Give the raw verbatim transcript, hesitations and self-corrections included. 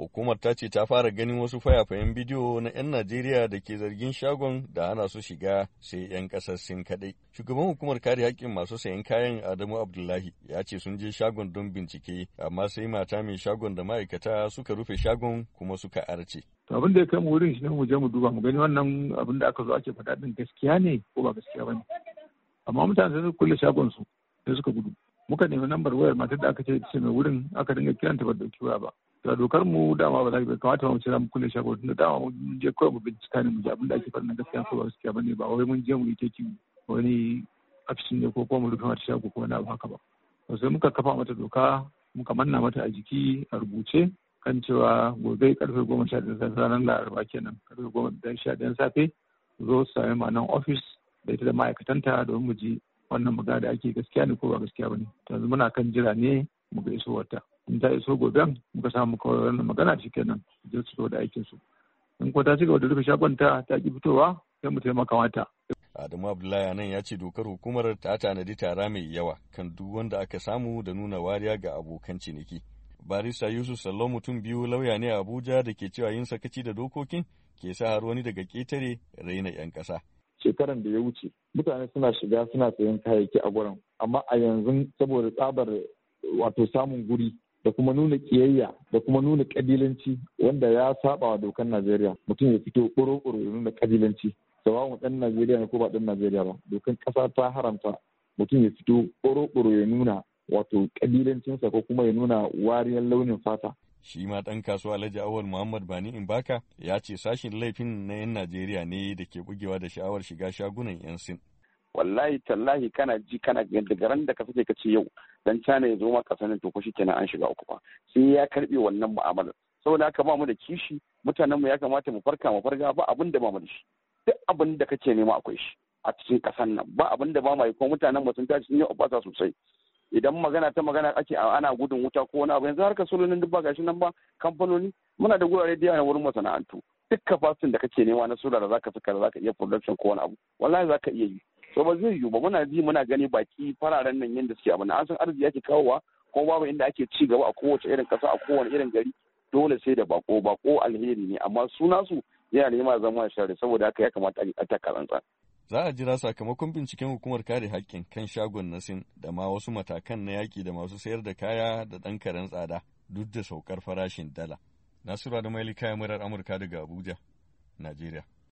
Hukumar ta ce ta fara ganin wasu fayafayen bidiyo na 'yan Najeriya da ke zargin shagon da hana su shiga sai 'yan ƙasar Sin kaɗai. Shugaban hukumar kare haƙƙin masu sayan kayan Adamu Abdullahi ya ce sun je shagon don bincike, amma sai mata mai shagon da ma'aikata suka rufe shagon kuma suka arce. Abin da ya kai mu wurin shi ne mu je mu duba mu gani wannan abin da aka zo ake faɗa din gaskiya ne ko ba gaskiya ba ne. Amma mutane sun kulle shagon su sai suka gudu. Muka nemi lambar wayar matar da aka ce ce mai wurin aka dinga kiranta ba da dauki waya ba. Da dokar mu dama ba za ka kamata mu ce mu kulle shagon tunda dama mun je kawai mu bincika ne mu ji abin da ake faɗa gaskiya ko ba gaskiya ba ne ba wai mun je mu yi keki wani afishin ne ko kuma mu rufe mata shago ko wani abu haka ba. Sai muka kafa mata doka muka manna mata a jiki a rubuce kan cewa gobe karfe goma sha ɗaya ranar laraba kenan karfe goma da sha ɗayan safe zo su sami ma nan ofis da ita da ma'aikatanta domin mu ji wannan magana da ake gaskiya ne ko ba gaskiya ba ne. Yanzu muna kan jira ne mu ga iso wata. In ta iso goben muka samu kawai wannan magana shi kenan je su da aikin su. In ko ta ci gaba da rufe shagonta ta ki fitowa sai mu taimaka mata. Adamu Abdullahi nan ya ce dokar hukumar ta tanadi tara mai yawa kan duk wanda aka samu da nuna wariya ga abokan ciniki. Barista Yusuf Sallo mutum biyu lauya ne a Abuja da ke cewa yin sakaci da dokokin ke sa har wani daga ƙetare raina 'yan ƙasa. Shekaran da ya wuce mutane suna shiga suna sayan kayayyaki a gurin, amma a yanzu saboda tsabar wato samun guri da kuma nuna kiyayya da kuma nuna kabilanci wanda ya saba wa dokar Najeriya, mutum ya fito ƙoro-ƙoro ya nuna kabilanci. Sawa'un ɗan Najeriya ne ko ba ɗan Najeriya ba, dokar ƙasa ta haramta mutum ya fito ƙoro-ƙoro ya nuna wato kabilancinsa ko kuma ya nuna wariyar launin fata. Shi ma ɗan kasuwa Alhaji Awal Muhammad Bani Imbaka ya ce sashin laifin na 'yan Najeriya ne da ke bugewa da sha'awar shiga shagunan 'yan Sin. Wallahi tallahi kana ji kana daga ran da ka fice ka ce yau dan China ya zo ma kasanin to ko kenan an shiga uku fa sai ya karbe wannan mu'amalar. Saboda haka ba mu da kishi, mutanen mu ya kamata mu farka mu farga ba abin da ba mu da shi. Duk abin da kake nema akwai shi a cikin kasan nan, ba abin da ba mu yi ko mutanen mu sun tashi sun yi obasa sosai. Idan magana ta magana ake ana gudun wuta ko wani abu, yanzu harkar solonin duk ba gashi nan ba, kamfanoni muna da gurare da yawa na wurin masana'antu, duk kafasin da kake nema na sola da zaka saka da zaka iya production ko wani abu wallahi zaka iya yi. So ba zai yiwu ba, muna ji muna gani baki fararen nan yanda suke abin an san arziki ake kawowa ko babu inda ake ci gaba a kowace irin kasa a kowane irin gari, dole sai da bako bako alheri ne, amma suna su yana nema zama share, saboda haka ya kamata a taka tsantsan. Za a jira sakamakon binciken hukumar kare haƙƙin kan shagon na Sin da ma wasu matakan na yaƙi da masu sayar da kaya da ɗan karen tsada duk da saukar farashin dala. Nasiru Adamu Ali, kayan murar Amurka daga Abuja, Najeriya.